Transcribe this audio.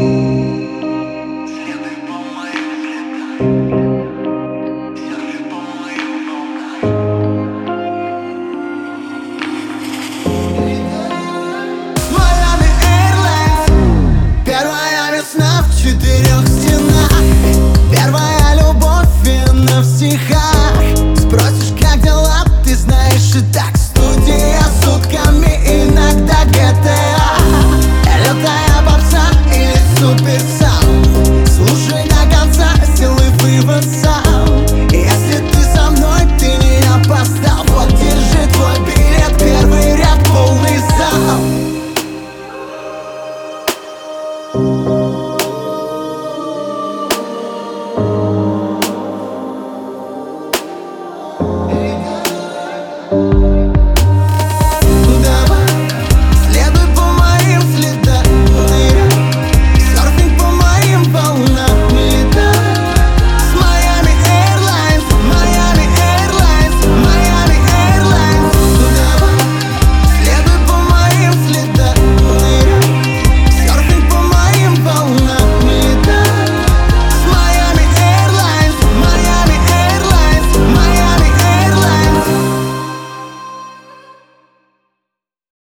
Miami Airlines, первая весна в 4 стенах, первая любовь и на стихах. Спросишь, как дела, ты знаешь и так. Студия сутками, иногда GTA, лютая попса или суперсаунд. Слушай до конца, сделай вывод сам. Если ты со мной, ты не опоздал. Вот держи твой билет, первый ряд, полный зал.